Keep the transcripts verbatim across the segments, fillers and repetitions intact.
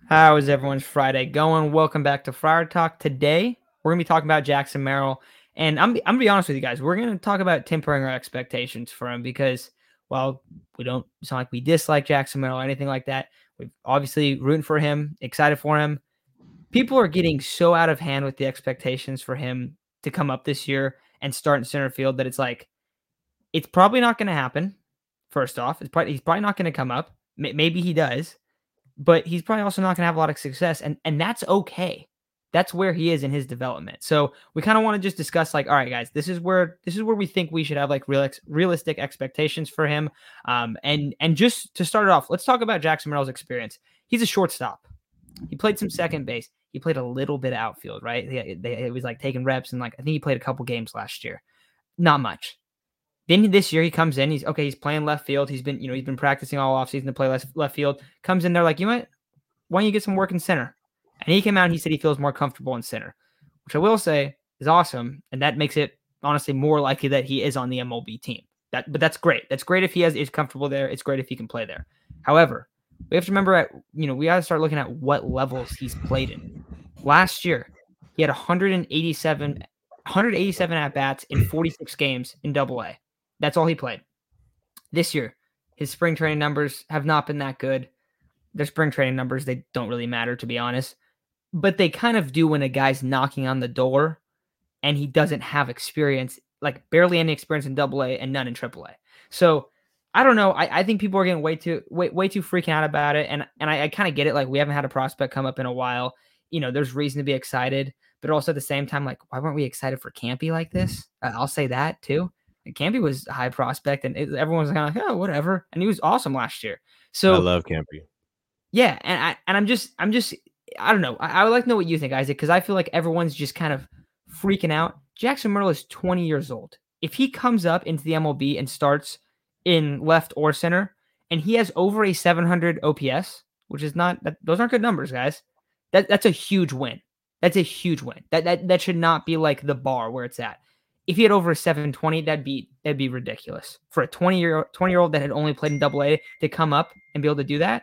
How is everyone's Friday going? Welcome back to Friar Talk. Today, we're going to be talking about Jackson Merrill. And I'm, I'm going to be honest with you guys. We're going to talk about tempering our expectations for him because, while we don't sound like we dislike Jackson Merrill or anything like that, we're obviously rooting for him, excited for him. People are getting so out of hand with the expectations for him to come up this year and start in center field that it's like, it's probably not going to happen. First off, it's probably, he's probably not going to come up. Maybe he does, but he's probably also not going to have a lot of success, and and that's okay. That's where he is in his development. So we kind of want to just discuss, like, all right, guys, this is where this is where we think we should have like real realistic expectations for him. Um, and and just to start it off, let's talk about Jackson Merrill's experience. He's a shortstop. He played some second base. He played a little bit of outfield, right? He, they, it was like taking reps, and like I think he played a couple games last year. Not much. Then this year he comes in, he's okay, he's playing left field. He's been, you know, he's been practicing all offseason to play left, left field. Comes in there like, you know what? Why don't you get some work in center? And he came out and he said he feels more comfortable in center, which I will say is awesome. And that makes it honestly more likely that he is on the M L B team. That, but that's great. That's great if he has is comfortable there. It's great if he can play there. However, we have to remember at, you know, we got to start looking at what levels he's played in. Last year, he had one eighty-seven, one eighty-seven at bats in forty-six games in Double A. That's all he played. This year, his spring training numbers have not been that good. Their spring training numbers, they don't really matter, to be honest. But they kind of do when a guy's knocking on the door and he doesn't have experience, like barely any experience in Double A and none in Triple A. So I don't know. I, I think people are getting way too way, way too freaking out about it. And and I, I kind of get it. Like, we haven't had a prospect come up in a while. You know, there's reason to be excited. But also at the same time, like, why weren't we excited for Campy like this? Uh, I'll say that too. Campy was a high prospect, and it, everyone was kind of like, oh, whatever. And he was awesome last year. I So love Campy. yeah, and I and I'm just I'm just I don't know. I, I would like to know what you think, Isaac, because I feel like everyone's just kind of freaking out. Jackson Merrill is twenty years old. If he comes up into the M L B and starts in left or center, and he has over a seven hundred O P S, which is not that, those aren't good numbers, guys. That that's a huge win. That's a huge win. That that that should not be like the bar where it's at. If he had over a seven twenty, that'd be that'd be ridiculous for a twenty year twenty year old that had only played in Double A to come up and be able to do that.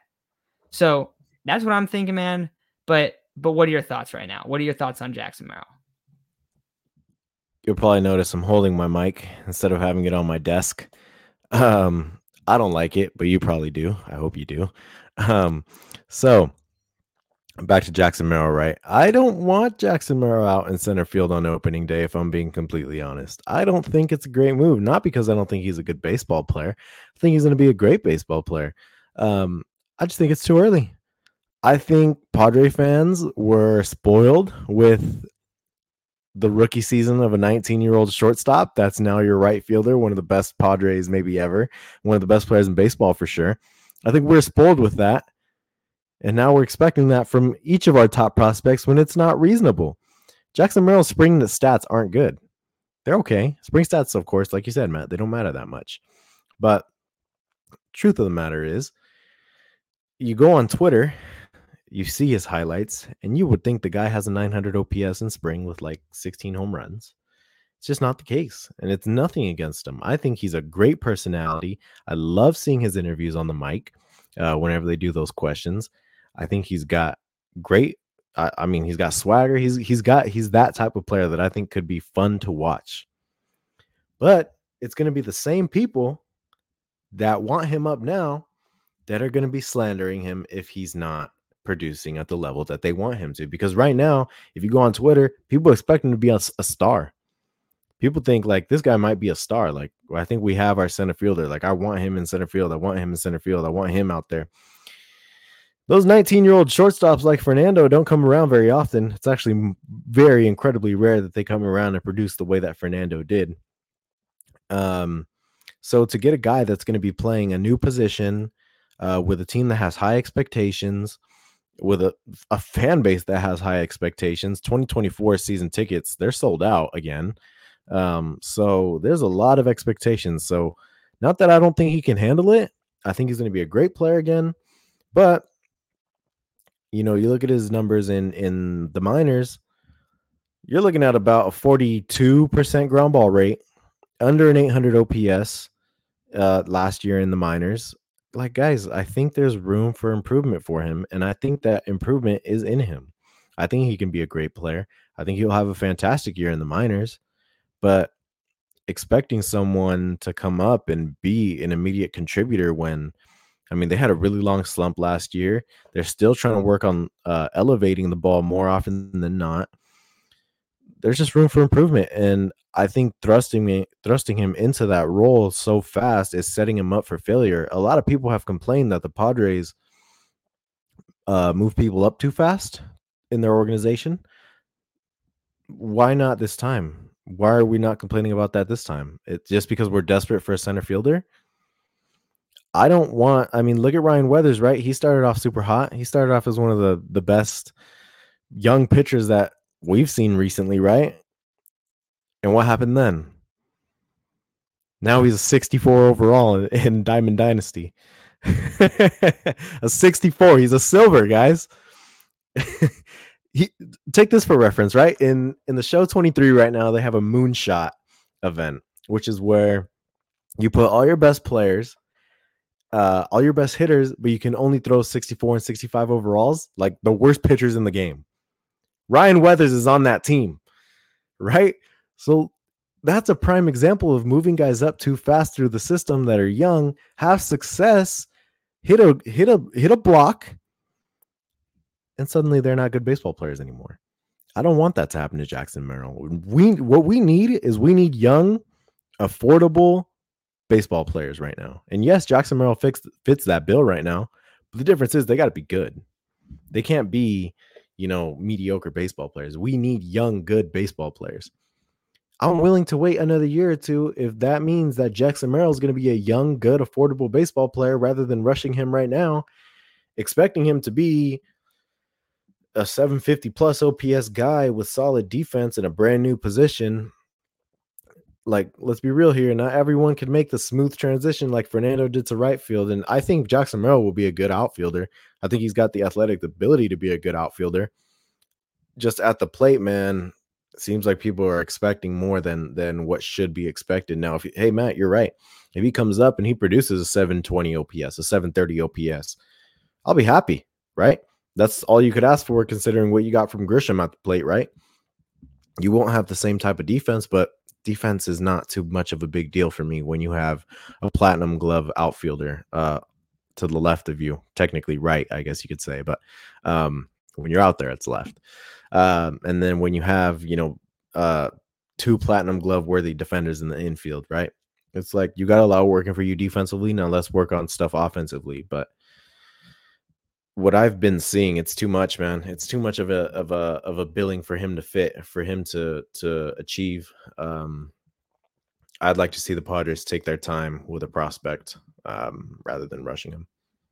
So that's what I'm thinking, man. But but what are your thoughts right now? What are your thoughts on Jackson Merrill? You'll probably notice I'm holding my mic instead of having it on my desk. Um, I don't like it, but you probably do. I hope you do. Um, so back to Jackson Merrill, right? I don't want Jackson Merrill out in center field on opening day, if I'm being completely honest. I don't think it's a great move, not because I don't think he's a good baseball player. I think he's going to be a great baseball player. Um, I just think it's too early. I think Padre fans were spoiled with the rookie season of a nineteen-year-old shortstop. That's now your right fielder, one of the best Padres maybe ever, one of the best players in baseball for sure. I think we're spoiled with that. And now we're expecting that from each of our top prospects when it's not reasonable. Jackson Merrill's spring stats aren't good. They're okay. Spring stats, of course, like you said, Matt, they don't matter that much. But truth of the matter is, you go on Twitter, you see his highlights, and you would think the guy has a nine hundred O P S in spring with like sixteen home runs. It's just not the case, and it's nothing against him. I think he's a great personality. I love seeing his interviews on the mic uh, whenever they do those questions. I think he's got great. I, I mean, he's got swagger. He's he's got he's that type of player that I think could be fun to watch. But it's going to be the same people that want him up now that are going to be slandering him if he's not producing at the level that they want him to. Because right now, if you go on Twitter, people expect him to be a, a star. People think like this guy might be a star. Like, well, I think we have our center fielder. Like, I want him in center field. I want him in center field. I want him out there. Those nineteen-year-old shortstops like Fernando don't come around very often. It's actually very incredibly rare that they come around and produce the way that Fernando did. Um, so to get a guy that's going to be playing a new position uh, with a team that has high expectations, with a, a fan base that has high expectations, twenty twenty-four season tickets, they're sold out again. Um, so there's a lot of expectations. So not that I don't think he can handle it. I think he's going to be a great player again, but you know, you look at his numbers in, in the minors, you're looking at about a forty-two percent ground ball rate, under an eight hundred O P S uh, last year in the minors, like guys, I think there's room for improvement for him, and I think that improvement is in him. I think he can be a great player. I think he'll have a fantastic year in the minors, but expecting someone to come up and be an immediate contributor when, I mean, they had a really long slump last year. They're still trying to work on uh, elevating the ball more often than not. There's just room for improvement, and I think thrusting me, thrusting him into that role so fast is setting him up for failure. A lot of people have complained that the Padres uh, move people up too fast in their organization. Why not this time? Why are we not complaining about that this time? It's just because we're desperate for a center fielder. I don't want. I mean, look at Ryan Weathers, right? He started off super hot. He started off as one of the the best young pitchers that we've seen recently, right? And what happened then? Now he's a sixty-four overall in, in Diamond Dynasty. A sixty-four. He's a silver, guys. he, take this for reference, right? In in the show twenty-three right now, they have a moonshot event, which is where you put all your best players, uh, all your best hitters, but you can only throw sixty-four and sixty-five overalls, like the worst pitchers in the game. Ryan Weathers is on that team, right? So that's a prime example of moving guys up too fast through the system that are young, have success, hit a hit a hit a block, and suddenly they're not good baseball players anymore. I don't want that to happen to Jackson Merrill. We what we need is we need young, affordable baseball players right now. And yes, Jackson Merrill fits fits that bill right now. But the difference is they got to be good. They can't be, you know, mediocre baseball players. We need young, good baseball players. I'm willing to wait another year or two if that means that Jackson Merrill is going to be a young, good, affordable baseball player rather than rushing him right now, expecting him to be a seven fifty plus O P S guy with solid defense in a brand new position. Like, let's be real here. Not everyone can make the smooth transition like Fernando did to right field. And I think Jackson Merrill will be a good outfielder. I think he's got the athletic ability to be a good outfielder. Just at the plate, man, it seems like people are expecting more than than what should be expected. Now, if hey, Matt, you're right. If he comes up and he produces a seven twenty O P S, a seven thirty O P S, I'll be happy, right? That's all you could ask for considering what you got from Grisham at the plate, right? You won't have the same type of defense, but defense is not too much of a big deal for me when you have a platinum glove outfielder uh, to the left of you, technically right, I guess you could say, but um, when you're out there, it's left. Um, and then when you have, you know, uh, two platinum glove worthy defenders in the infield, right? It's like you got a lot working for you defensively. Now let's work on stuff offensively. But what I've been seeing, it's too much, man. It's too much of a of a of a billing for him to fit, for him to to achieve. Um, I'd like to see the Padres take their time with a prospect um, rather than rushing him.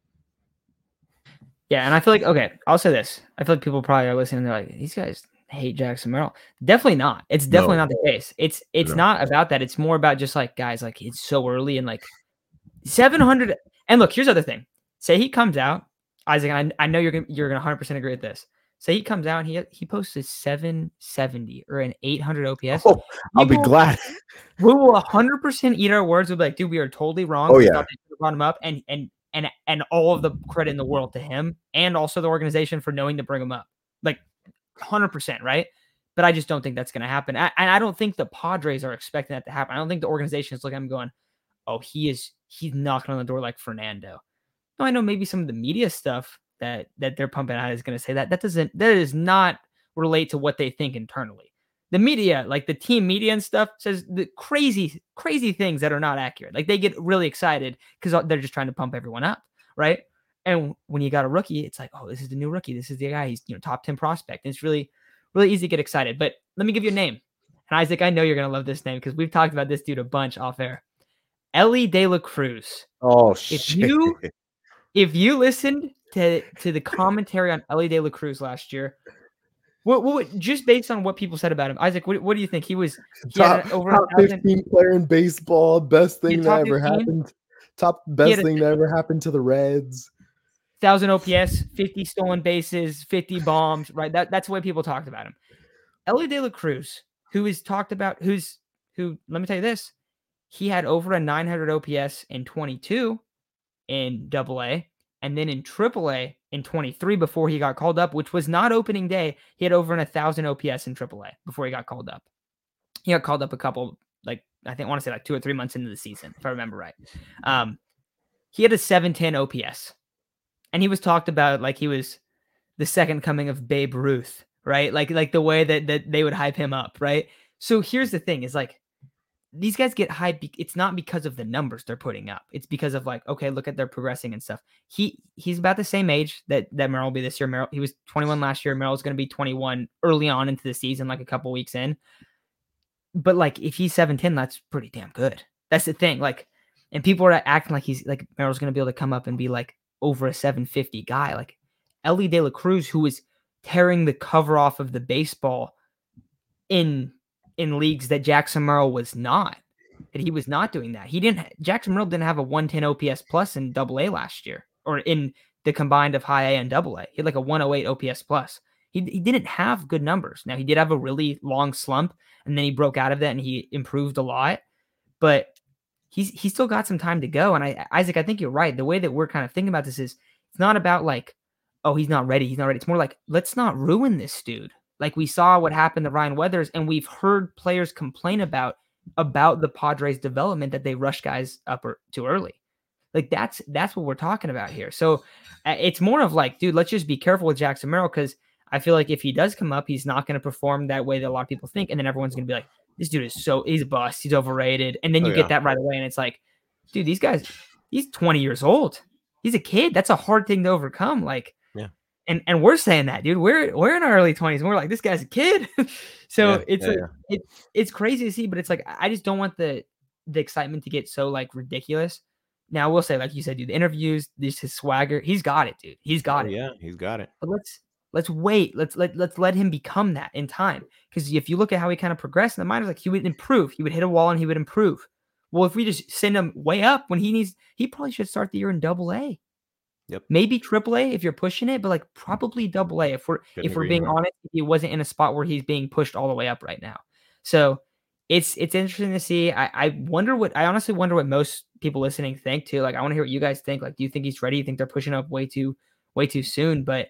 Yeah, and I feel like, okay, I'll say this. I feel like people probably are listening. They're like, these guys hate Jackson Merrill. Definitely not. It's definitely no. not the case. It's it's no. not about that. It's more about just like, guys, like it's so early and like seven hundred. And look, here's the other thing. Say he comes out, Isaac, and I, I know you're gonna you're gonna one hundred percent agree with this. Say he comes out and he he posts a seven seventy or an eight hundred O P S. Oh, I'll be glad. We will one hundred percent eat our words. We'll be like, dude, we are totally wrong. Oh, we yeah. thought they should have brought him up, and and and and all of the credit in the world to him and also the organization for knowing to bring him up. Like one hundred percent, right? But I just don't think that's going to happen. I, and I don't think the Padres are expecting that to happen. I don't think the organization is looking at him going, oh, he is he's knocking on the door like Fernando. No, I know maybe some of the media stuff that that they're pumping out is going to say that. That doesn't that does not relate to what they think internally. The media, like the team media and stuff, says the crazy, crazy things that are not accurate. Like they get really excited because they're just trying to pump everyone up, right? And when you got a rookie, it's like, oh, this is the new rookie. This is the guy. He's, you know, top ten prospect. And it's really, really easy to get excited. But let me give you a name. And Isaac, I know you're gonna love this name because we've talked about this dude a bunch off air. Elly De La Cruz. Oh, if shit. you if you listened to to the commentary on Elly De La Cruz last year. What, what, just based on what people said about him, Isaac, what, what do you think? He was he top, had over top fifteen player in baseball, best thing that ever fifteen? happened. Top best thing that ever happened to the Reds. Thousand O P S, fifty stolen bases, fifty bombs. Right, that that's the way people talked about him. Elly De La Cruz, who is talked about, who's who? Let me tell you this: he had over a nine hundred O P S in twenty-two, in Double A, and then in Triple A in twenty-three before he got called up, which was not opening day. He had over an one thousand O P S in Triple A before he got called up. He got called up a couple, like I think I want to say like two or three months into the season, if I remember right. Um, he had a seven ten O P S, and he was talked about like he was the second coming of Babe Ruth, right? Like like the way that that they would hype him up, right? So here's the thing: is like these guys get hyped. It's not because of the numbers they're putting up. It's because of like, okay, look at their progressing and stuff. He he's about the same age that that Merrill will be this year. Merrill, he was twenty-one last year. Merrill's going to be twenty-one early on into the season, like a couple weeks in. But like, if he's seven ten, that's pretty damn good. That's the thing. Like, and people are acting like he's like Merrill's going to be able to come up and be like over a seven fifty guy. Like Elly De La Cruz, who was tearing the cover off of the baseball in in leagues that Jackson Merrill was not. That he was not doing that. He didn't. Jackson Merrill didn't have a one ten O P S plus in Double A last year, or in the combined of High A and Double A. He had like a one oh eight O P S plus. He he didn't have good numbers. Now he did have a really long slump, and then he broke out of that and he improved a lot. But he's he still got some time to go. And I Isaac, I think you're right. The way that we're kind of thinking about this is it's not about like, oh, he's not ready. He's not ready. It's more like, let's not ruin this dude. Like we saw what happened to Ryan Weathers, and we've heard players complain about about the Padres' development that they rush guys up or, too early. Like that's that's what we're talking about here. So uh, it's more of like, dude, let's just be careful with Jackson Merrill, because I feel like if he does come up, he's not going to perform that way that a lot of people think, and then everyone's going to be like, this dude is so he's a bust, he's overrated, and then you oh, get yeah. that right away, and it's like, dude, these guys, he's twenty years old, he's a kid. That's a hard thing to overcome. Like, yeah. And and we're saying that, dude. We're we're in our early twenties, and we're like, this guy's a kid. so yeah, it's yeah, like, yeah. It, it's crazy to see, but it's like I just don't want the the excitement to get so like ridiculous. Now I will say, like you said, dude, the interviews, this his swagger, he's got it, dude. He's got oh, it. Yeah, he's got it. But let's let's wait. Let's let let's let him become that in time. Because if you look at how he kind of progressed in the minors, like he would improve. He would hit a wall and he would improve. Well, if we just send him way up when he needs, he probably should start the year in Double A. Yep. Maybe Triple A if you're pushing it, but like probably Double A if we're Couldn't if we're being more. honest. He wasn't in a spot where he's being pushed all the way up right now. So it's it's interesting to see. I, I wonder what I honestly wonder what most people listening think too. Like I want to hear what you guys think. Like, do you think he's ready? You think they're pushing up way too way too soon? But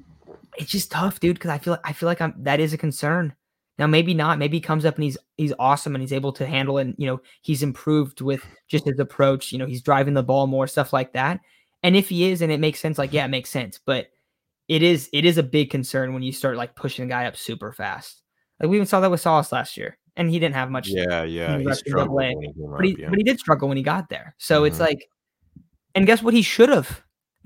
it's just tough, dude. Because I feel I feel like I'm that is a concern. Now maybe not. Maybe he comes up and he's he's awesome and he's able to handle it. And, you know, he's improved with just his approach. You know, he's driving the ball more, stuff like that. And if he is, and it makes sense, like, yeah, it makes sense. But it is it is a big concern when you start like pushing a guy up super fast. Like we even saw that with Salas last year, and he didn't have much. Yeah, yeah, he struggled when he but, he, up, yeah. but he did struggle when he got there. So mm-hmm. it's like, and guess what? He should have.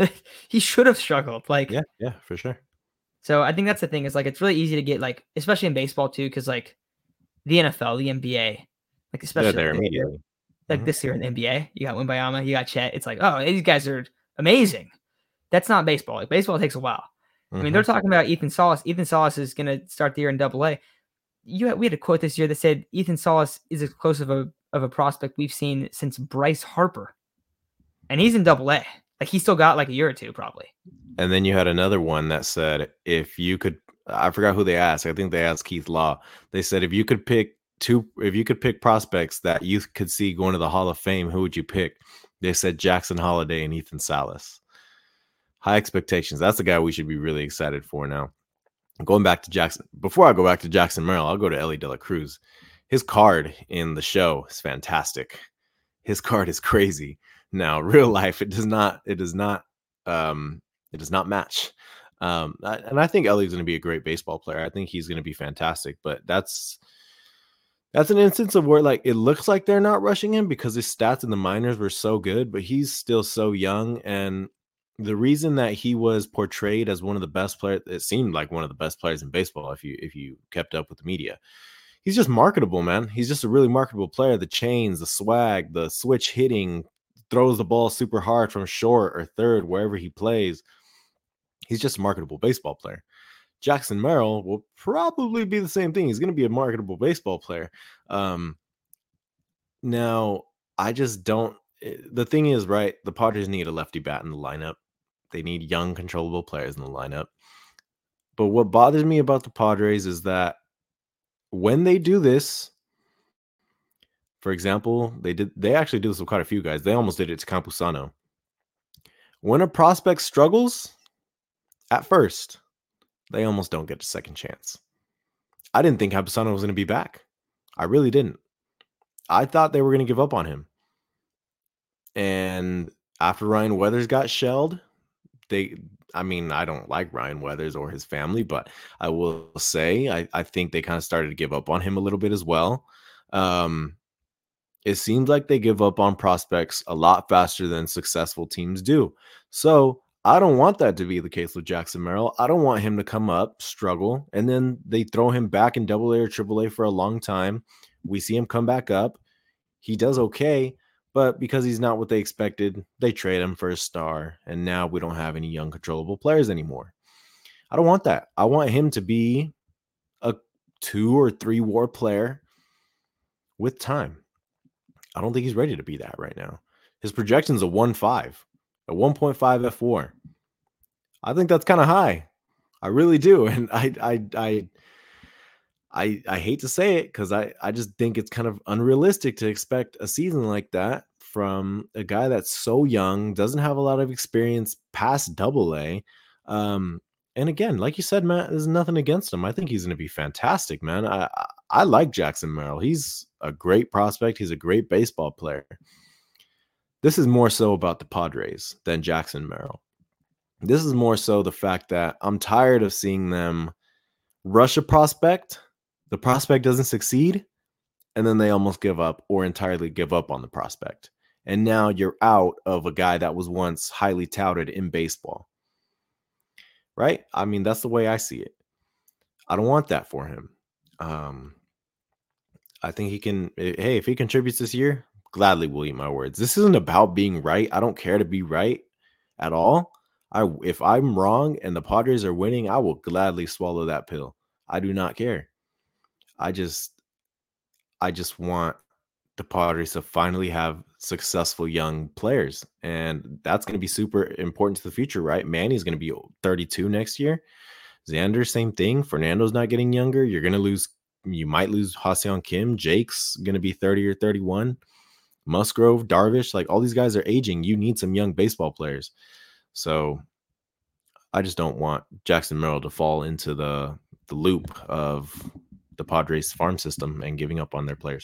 he should have struggled. Like, yeah, yeah, for sure. So I think that's the thing. Is like it's really easy to get like, especially in baseball too, because like the N F L, the N B A, like especially They're there like, immediately. Like mm-hmm. this year in the N B A, you got Wembayama, you got Chet. It's like, oh, these guys are amazing. That's not baseball. Like baseball takes a while. Mm-hmm. I mean, they're talking about Ethan Salas. Ethan Salas is going to start the year in Double A. You had, we had a quote this year that said Ethan Salas is as close of a of a prospect we've seen since Bryce Harper, and he's in Double A. Like he still got like a year or two probably. And then you had another one that said if you could, I forgot who they asked. I think they asked Keith Law. They said if you could pick two, if you could pick prospects that you could see going to the Hall of Fame, who would you pick? They said Jackson Holliday and Ethan Salas. High expectations. That's the guy we should be really excited for now. Going back to Jackson, before I go back to Jackson Merrill, I'll go to Elly De La Cruz. His card in the show is fantastic. His card is crazy. Now, real life, it does not, it does not, um, it does not match. Um, and I think Ellie's going to be a great baseball player. I think he's going to be fantastic. But that's that's an instance of where like it looks like they're not rushing him because his stats in the minors were so good, but he's still so young. And the reason that he was portrayed as one of the best players, it seemed like one of the best players in baseball if you if you kept up with the media. He's just marketable, man. He's just a really marketable player. The chains, the swag, the switch hitting, throws the ball super hard from short or third, wherever he plays. He's just a marketable baseball player. Jackson Merrill will probably be the same thing. He's going to be a marketable baseball player. Um, now, I just don't. The thing is, right, the Padres need a lefty bat in the lineup. They need young, controllable players in the lineup. But what bothers me about the Padres is that when they do this, for example, they did. They actually do this with quite a few guys. They almost did it to Campusano. When a prospect struggles at first, they almost don't get a second chance. I didn't think Campusano was going to be back. I really didn't. I thought they were going to give up on him. And after Ryan Weathers got shelled, they, I mean, I don't like Ryan Weathers or his family, but I will say I, I think they kind of started to give up on him a little bit as well. Um, it seems like they give up on prospects a lot faster than successful teams do. So I don't want that to be the case with Jackson Merrill. I don't want him to come up, struggle, and then they throw him back in double A or triple A for a long time. We see him come back up. He does okay, but because he's not what they expected, they trade him for a star, and now we don't have any young controllable players anymore. I don't want that. I want him to be a two or three war player with time. I don't think he's ready to be that right now. His projection's a one point five, a one point five F W A R. I think that's kind of high. I really do. And I I I I, I hate to say it because I, I just think it's kind of unrealistic to expect a season like that from a guy that's so young, doesn't have a lot of experience past double A. Um, and again, like you said, Matt, there's nothing against him. I think he's going to be fantastic, man. I, I I like Jackson Merrill. He's a great prospect. He's a great baseball player. This is more so about the Padres than Jackson Merrill. This is more so the fact that I'm tired of seeing them rush a prospect. The prospect doesn't succeed, and then they almost give up or entirely give up on the prospect. And now you're out of a guy that was once highly touted in baseball. Right? I mean, that's the way I see it. I don't want that for him. Um, I think he can, hey, if he contributes this year, gladly will eat my words. This isn't about being right. I don't care to be right at all. I if I'm wrong and the Padres are winning, I will gladly swallow that pill. I do not care. I just I just want the Padres to finally have successful young players. And that's going to be super important to the future, right? Manny's going to be thirty-two next year. Xander, same thing. Fernando's not getting younger. You're going to lose, you might lose Ha-Seong Kim. Jake's going to be thirty or thirty-one. Musgrove, Darvish, like all these guys are aging. You need some young baseball players. So I just don't want Jackson Merrill to fall into the, the loop of the Padres farm system and giving up on their players.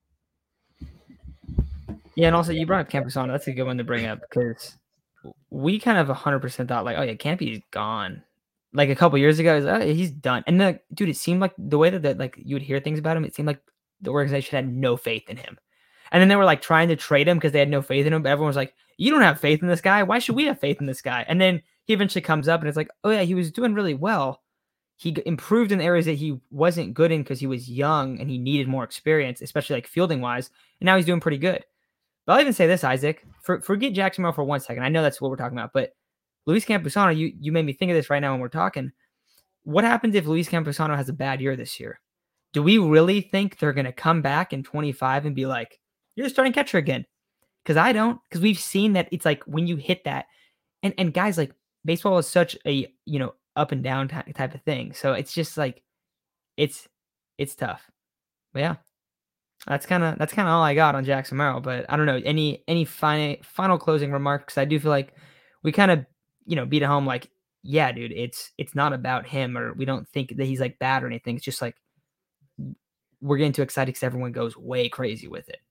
Yeah, and also you brought up Campusano. That's a good one to bring up because we kind of one hundred percent thought like, oh yeah, Campy's gone. Like a couple years ago, was, oh, he's done. And the dude, it seemed like the way that, that like you would hear things about him, it seemed like the organization had no faith in him. And then they were like trying to trade him because they had no faith in him. But everyone was like, you don't have faith in this guy. Why should we have faith in this guy? And then he eventually comes up and it's like, oh yeah, he was doing really well. He improved in areas that he wasn't good in because he was young and he needed more experience, especially like fielding wise. And now he's doing pretty good. But I'll even say this, Isaac, for, forget Jackson Merrill for one second. I know that's what we're talking about, but Luis Campusano, you, you made me think of this right now when we're talking. What happens if Luis Campusano has a bad year this year? Do we really think they're going to come back in twenty-five and be like, you're the starting catcher again? Because I don't, because we've seen that it's like when you hit that, and, and guys, like baseball is such a, you know, up and down t- type of thing. So it's just like, it's, it's tough. But yeah, that's kind of, that's kind of all I got on Jackson Merrill, but I don't know, any, any final, final closing remarks. I do feel like we kind of, you know, beat it home. Like, yeah, dude, it's, it's not about him, or we don't think that he's like bad or anything. It's just like, we're getting too excited because everyone goes way crazy with it.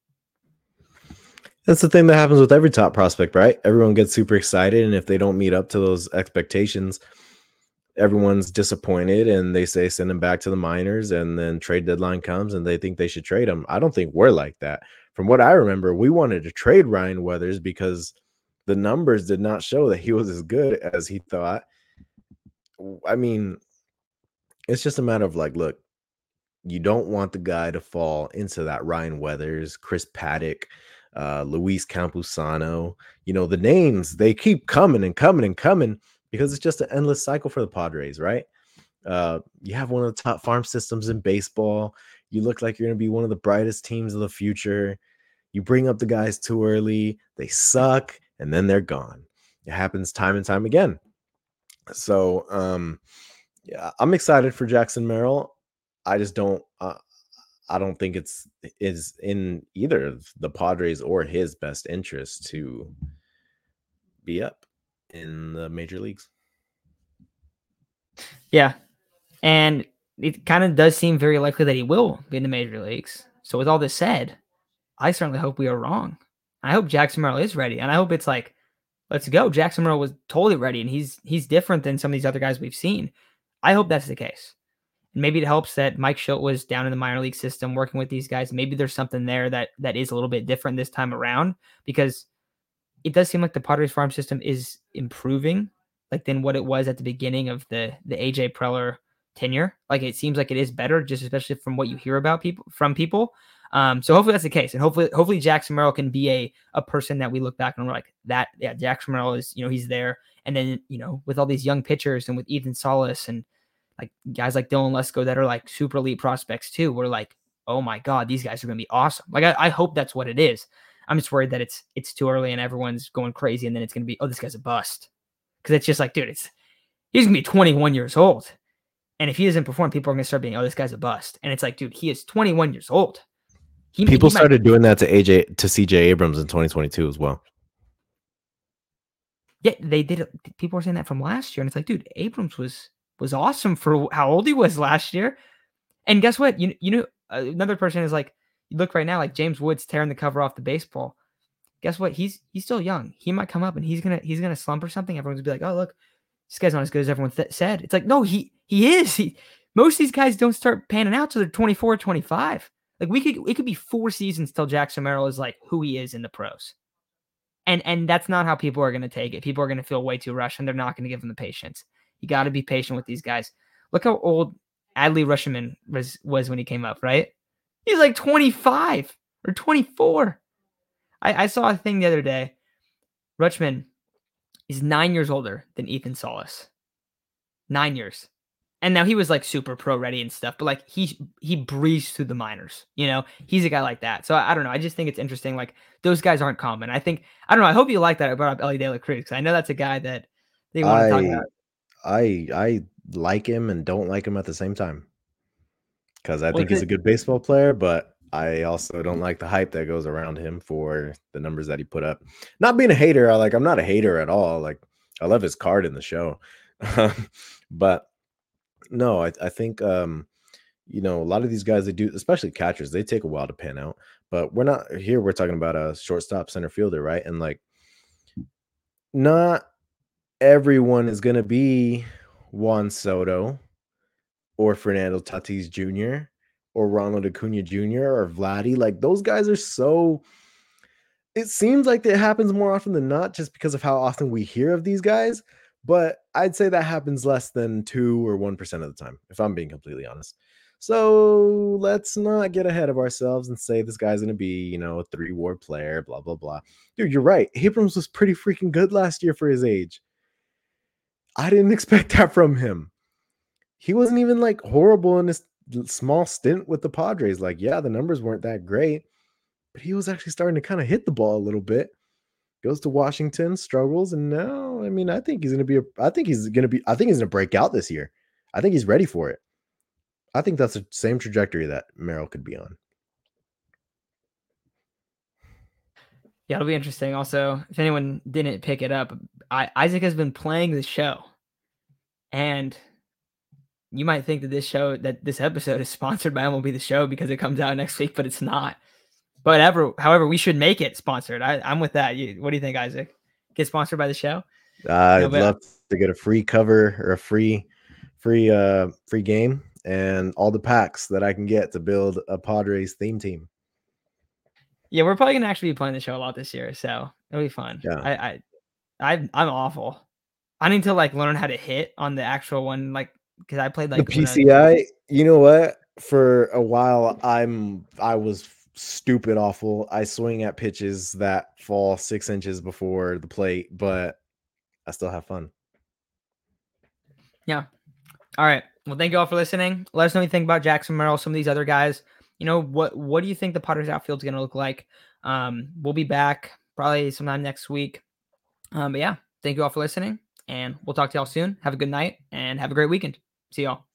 That's the thing that happens with every top prospect, right? Everyone gets super excited, and if they don't meet up to those expectations, everyone's disappointed and they say send him back to the minors, and then trade deadline comes and they think they should trade him. I don't think we're like that. From what I remember, we wanted to trade Ryan Weathers because the numbers did not show that he was as good as he thought. I mean, it's just a matter of like, look, you don't want the guy to fall into that Ryan Weathers, Chris Paddack, uh, Luis Campusano. You know, the names, they keep coming and coming and coming because it's just an endless cycle for the Padres, right? Uh, you have one of the top farm systems in baseball. You look like you're going to be one of the brightest teams of the future. You bring up the guys too early, they suck, and then they're gone. It happens time and time again. So, um, yeah, I'm excited for Jackson Merrill. I just don't, uh, I don't think it's is in either of the Padres or his best interest to be up. in the major leagues. Yeah. And it kind of does seem very likely that he will be in the major leagues. So with all this said, I certainly hope we are wrong. I hope Jackson Merrill is ready. And I hope it's like, let's go. Jackson Merrill was totally ready, and he's he's different than some of these other guys we've seen. I hope that's the case. And maybe it helps that Mike Schilt was down in the minor league system working with these guys. Maybe there's something there that that is a little bit different this time around, because it does seem like the Padres farm system is improving, like than what it was at the beginning of the the A J Preller tenure. Like it seems like it is better, just especially from what you hear about people from people. Um, so hopefully that's the case, and hopefully hopefully Jackson Merrill can be a a person that we look back and we're like that. Yeah, Jackson Merrill is, you know, he's there, and then, you know, with all these young pitchers and with Ethan Salas and like guys like Dylan Lesko that are like super elite prospects too, we're like, oh my god, these guys are gonna be awesome. Like I, I hope that's what it is. I'm just worried that it's it's too early and everyone's going crazy, and then it's gonna be, oh, this guy's a bust, because it's just like, dude, it's he's gonna be twenty-one years old, and if he doesn't perform, people are gonna start being, oh, this guy's a bust, and it's like, dude, he is twenty-one years old. He, People he might, started doing that to A J to C J Abrams in twenty twenty-two as well. Yeah, they did it. People were saying that from last year, and it's like, dude, Abrams was was awesome for how old he was last year. And guess what? You you know, another person is like, you look right now, like James Woods tearing the cover off the baseball. Guess what? He's he's still young. He might come up and he's gonna he's gonna slump or something. Everyone's gonna be like, oh, look, this guy's not as good as everyone th- said. It's like, no, he he is. He, most of these guys don't start panning out till they're twenty-four, twenty-five. Like we could it could be four seasons till Jackson Merrill is like who he is in the pros. And and that's not how people are gonna take it. People are gonna feel way too rushed, and they're not gonna give him the patience. You got to be patient with these guys. Look how old Adley Rutschman was was when he came up, right? He's like twenty-five or twenty-four. I, I saw a thing the other day. Rutschman is nine years older than Ethan Salas. Nine years. And now he was like super pro ready and stuff, but like he he breezed through the minors. You know, he's a guy like that. So I, I don't know. I just think it's interesting. Like those guys aren't common. I think I don't know. I hope you like that. I brought up Ellie De La Cruz because I know that's a guy that they want to talk I about. I I like him and don't like him at the same time, because I Well, think he's a good baseball player, but I also don't like the hype that goes around him for the numbers that he put up. Not being a hater, I like I'm not a hater at all. Like I love his card in the show, but no, I I think um you know, a lot of these guys, they do, especially catchers, they take a while to pan out. But we're not here. We're talking about a shortstop, center fielder, right? And like, not everyone is going to be Juan Soto or Fernando Tatis Junior or Ronald Acuna Junior or Vladdy. Like those guys are so. It seems like it happens more often than not, just because of how often we hear of these guys. But I'd say that happens less than two or one percent of the time, if I'm being completely honest. So let's not get ahead of ourselves and say this guy's going to be, you know, a three war player, blah, blah, blah. Dude, you're right. Abrams was pretty freaking good last year for his age. I didn't expect that from him. He wasn't even like horrible in this small stint with the Padres. Like, yeah, the numbers weren't that great, but he was actually starting to kind of hit the ball a little bit. Goes to Washington, struggles, and now, I mean, I think he's going to be, a, I think he's going to be, I think he's going to break out this year. I think he's ready for it. I think that's the same trajectory that Merrill could be on. Yeah, it'll be interesting. Also, if anyone didn't pick it up, I, Isaac has been playing the show, and you might think that this show, that this episode is sponsored by M L B The Show because it comes out next week, but it's not. But ever, however, we should make it sponsored. I, I'm with that. You, what do you think, Isaac? Get sponsored by the show? Uh, I'd no, but, love to get a free cover or a free, free, uh, free game and all the packs that I can get to build a Padres theme team. Yeah, we're probably gonna actually be playing the show a lot this year, so it'll be fun. Yeah, I, I, I I'm awful. I need to like learn how to hit on the actual one, like because I played like the P C I. I, you know what? For a while, I'm I was stupid awful. I swing at pitches that fall six inches before the plate, but I still have fun. Yeah. All right. Well, thank you all for listening. Let us know what you think about Jackson Merrill, some of these other guys. You know, what what do you think the Padres outfield is going to look like? Um, we'll be back probably sometime next week. Um, but yeah, thank you all for listening, and we'll talk to y'all soon. Have a good night and have a great weekend. See y'all.